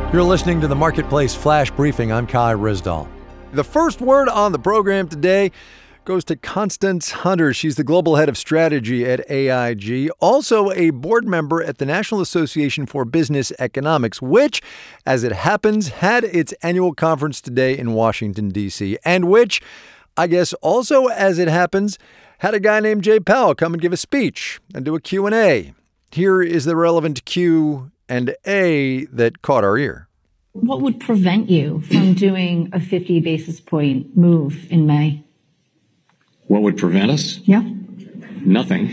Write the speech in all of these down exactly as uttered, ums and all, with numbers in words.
You're listening to the Marketplace Flash Briefing. I'm Kai Rizdal. The first word on the program today goes to Constance Hunter. She's the global head of strategy at A I G, also a board member at the National Association for Business Economics, which, as it happens, had its annual conference today in Washington, D C, and which, I guess also, as it happens, had a guy named Jay Powell come and give a speech and do a Q and A. Here is the relevant Q and A that caught our ear. What would prevent you from doing a fifty basis point move in May? What would prevent us? Yeah. Nothing.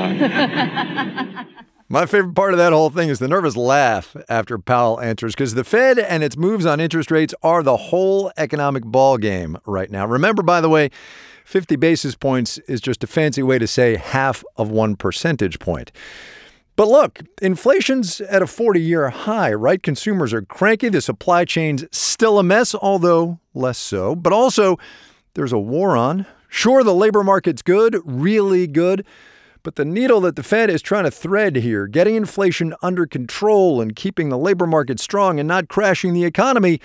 Uh, My favorite part of that whole thing is the nervous laugh after Powell answers, because the Fed and its moves on interest rates are the whole economic ball game right now. Remember, by the way, fifty basis points is just a fancy way to say half of one percentage point. But look, inflation's at a forty-year high, right? Consumers are cranky. The supply chain's still a mess, although less so. But also, there's a war on. Sure, the labor market's good, really good. But the needle that the Fed is trying to thread here, getting inflation under control and keeping the labor market strong and not crashing the economy,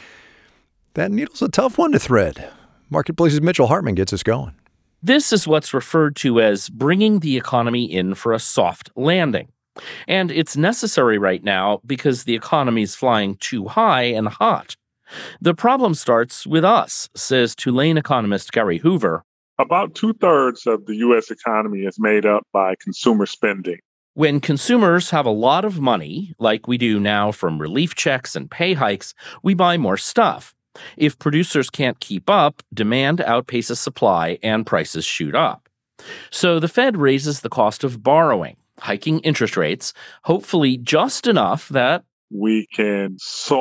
that needle's a tough one to thread. Marketplace's Mitchell Hartman gets us going. This is what's referred to as bringing the economy in for a soft landing. And it's necessary right now because the economy's flying too high and hot. The problem starts with us, says Tulane economist Gary Hoover. About two-thirds of the U S economy is made up by consumer spending. When consumers have a lot of money, like we do now from relief checks and pay hikes, we buy more stuff. If producers can't keep up, demand outpaces supply and prices shoot up. So the Fed raises the cost of borrowing, hiking interest rates, hopefully just enough that we can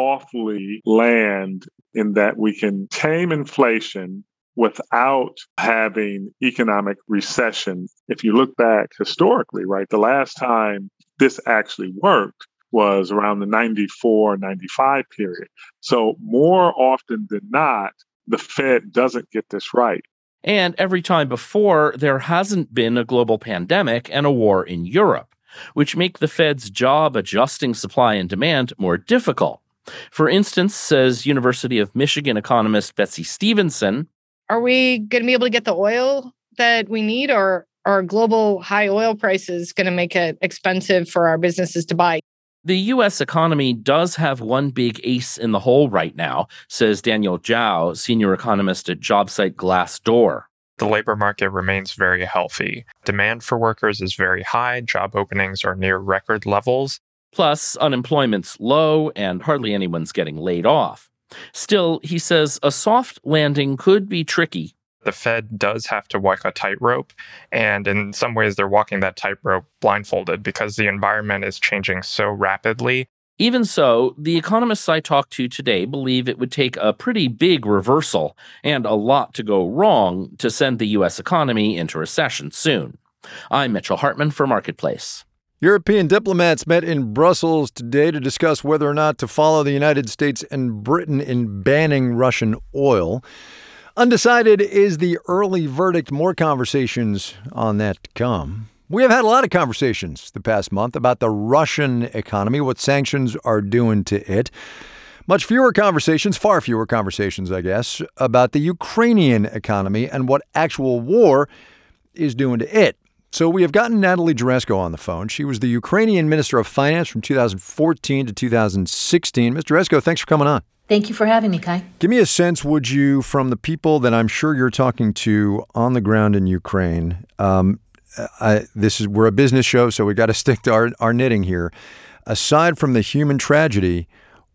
softly land in that we can tame inflation without having economic recession. If you look back historically, right, the last time this actually worked was around the ninety-four, ninety-five period. So more often than not, the Fed doesn't get this right. And every time before, there hasn't been a global pandemic and a war in Europe, which make the Fed's job adjusting supply and demand more difficult. For instance, says University of Michigan economist Betsy Stevenson, are we going to be able to get the oil that we need, or are global high oil prices going to make it expensive for our businesses to buy? The U S economy does have one big ace in the hole right now, says Daniel Zhao, senior economist at job site Glassdoor. The labor market remains very healthy. Demand for workers is very high. Job openings are near record levels. Plus, unemployment's low and hardly anyone's getting laid off. Still, he says a soft landing could be tricky. The Fed does have to walk a tightrope, and in some ways they're walking that tightrope blindfolded because the environment is changing so rapidly. Even so, the economists I talked to today believe it would take a pretty big reversal and a lot to go wrong to send the U S economy into recession soon. I'm Mitchell Hartman for Marketplace. European diplomats met in Brussels today to discuss whether or not to follow the United States and Britain in banning Russian oil. Undecided is the early verdict. More conversations on that to come. We have had a lot of conversations the past month about the Russian economy, what sanctions are doing to it. Much fewer conversations, far fewer conversations, I guess, about the Ukrainian economy and what actual war is doing to it. So we have gotten Natalie Jaresko on the phone. She was the Ukrainian Minister of Finance from two thousand fourteen to two thousand sixteen. Miz Jaresko, thanks for coming on. Thank you for having me, Kai. Give me a sense, would you, from the people that I'm sure you're talking to on the ground in Ukraine. Um, I, this is we're a business show, so we got to stick to our, our knitting here. Aside from the human tragedy,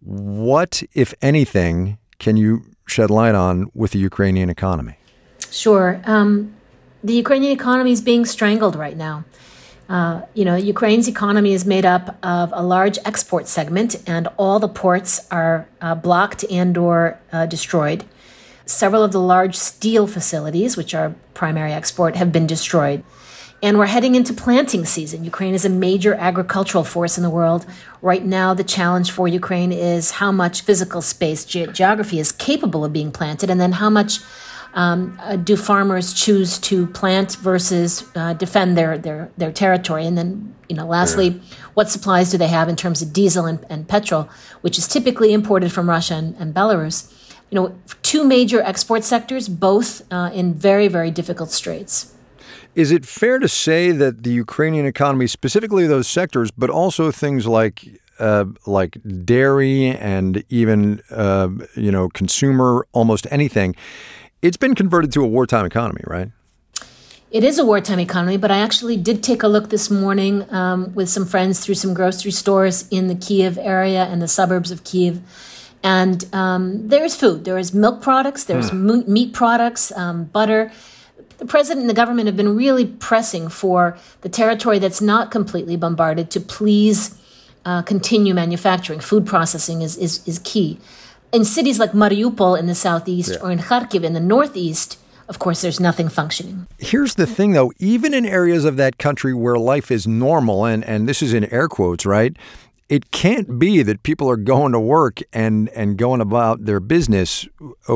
what, if anything, can you shed light on with the Ukrainian economy? Sure. Um, the Ukrainian economy is being strangled right now. Uh, you know, Ukraine's economy is made up of a large export segment, and all the ports are uh, blocked and or uh, destroyed. Several of the large steel facilities, which are primary export, have been destroyed. And we're heading into planting season. Ukraine is a major agricultural force in the world. Right now, the challenge for Ukraine is how much physical space, ge- geography is capable of being planted, and then how much Um, uh, do farmers choose to plant versus uh, defend their, their, their territory? And then, you know, lastly, yeah. what supplies do they have in terms of diesel and, and petrol, which is typically imported from Russia and, and Belarus? You know, two major export sectors, both uh, in very, very difficult straits. Is it fair to say that the Ukrainian economy, specifically those sectors, but also things like uh, like dairy and even, uh, you know, consumer, almost anything, it's been converted to a wartime economy, right? It is a wartime economy, but I actually did take a look this morning um, with some friends through some grocery stores in the Kyiv area and the suburbs of Kyiv. And um, there's food. There is milk products. There's mm. meat products, um, butter. The president and the government have been really pressing for the territory that's not completely bombarded to please uh, continue manufacturing. Food processing is, is, is key. In cities like Mariupol in the southeast yeah. or in Kharkiv in the northeast, of course, there's nothing functioning. Here's the thing, though. Even in areas of that country where life is normal, and, and this is in air quotes, right? It can't be that people are going to work and, and going about their business uh,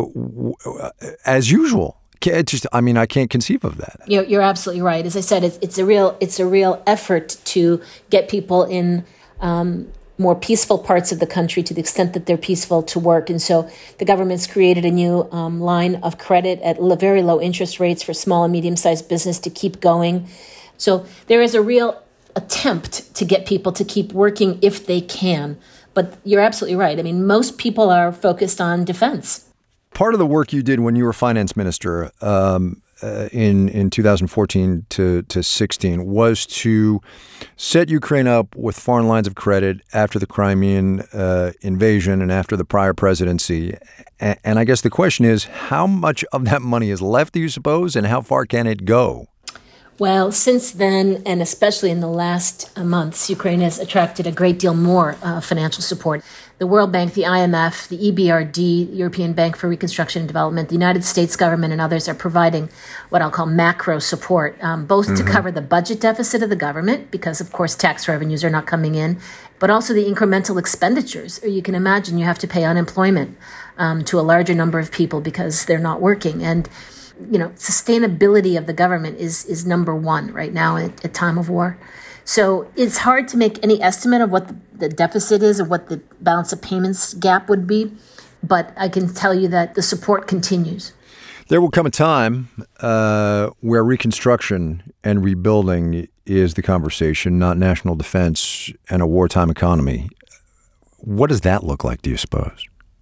as usual. It's just, I mean, I can't conceive of that. You're, you're absolutely right. As I said, it's, it's a real it's a real effort to get people in um, more peaceful parts of the country to the extent that they're peaceful to work. And so the government's created a new um, line of credit at very low interest rates for small and medium-sized business to keep going. So there is a real attempt to get people to keep working if they can. But you're absolutely right. I mean, most people are focused on defense. Part of the work you did when you were finance minister um, uh, in in two thousand fourteen to, to sixteen was to set Ukraine up with foreign lines of credit after the Crimean uh, invasion and after the prior presidency. And, and I guess the question is, how much of that money is left, do you suppose, and how far can it go? Well, since then, and especially in the last months, Ukraine has attracted a great deal more uh, financial support. The World Bank, the I M F, the E B R D, the European Bank for Reconstruction and Development, the United States government and others are providing what I'll call macro support, um, both mm-hmm. to cover the budget deficit of the government, because, of course, tax revenues are not coming in, but also the incremental expenditures. Or you can imagine you have to pay unemployment um, to a larger number of people because they're not working. And you know, sustainability of the government is is number one right now at a time of war. So it's hard to make any estimate of what the, the deficit is or what the balance of payments gap would be. But I can tell you that the support continues. There will come a time uh, where reconstruction and rebuilding is the conversation, not national defense and a wartime economy. What does that look like, do you suppose?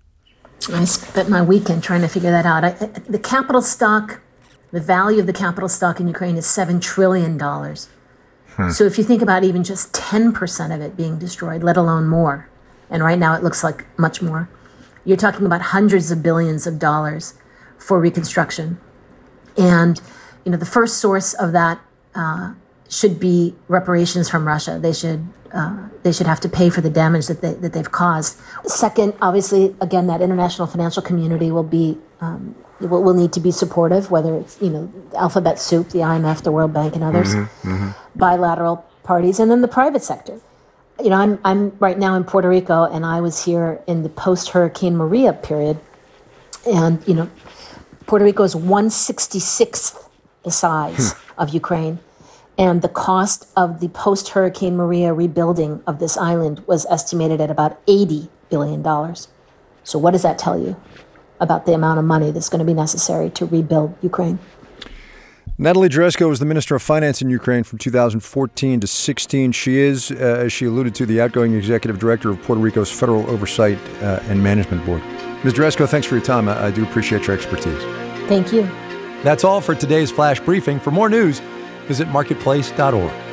I spent my weekend trying to figure that out. I, the capital stock, the value of the capital stock in Ukraine is seven trillion dollars. Hmm. So if you think about even just ten percent of it being destroyed, let alone more, and right now it looks like much more, you're talking about hundreds of billions of dollars for reconstruction. And, you know, the first source of that uh, should be reparations from Russia. They should Uh, they should have to pay for the damage that they that they've caused. Second, obviously, again, that international financial community will be um, will, will need to be supportive. Whether it's you know the alphabet soup, the I M F, the World Bank, and others, mm-hmm, mm-hmm. bilateral parties, and then the private sector. You know, I'm I'm right now in Puerto Rico, and I was here in the post Hurricane Maria period, and you know, Puerto Rico is one sixty-sixth the size hmm. of Ukraine. And the cost of the post-Hurricane Maria rebuilding of this island was estimated at about eighty billion dollars. So what does that tell you about the amount of money that's going to be necessary to rebuild Ukraine? Natalie Jaresko was the Minister of Finance in Ukraine from two thousand fourteen to sixteen. She is, uh, as she alluded to, the outgoing Executive Director of Puerto Rico's Federal Oversight uh, and Management Board. Miz Jaresko, thanks for your time. I, I do appreciate your expertise. Thank you. That's all for today's Flash Briefing. For more news, visit marketplace dot org.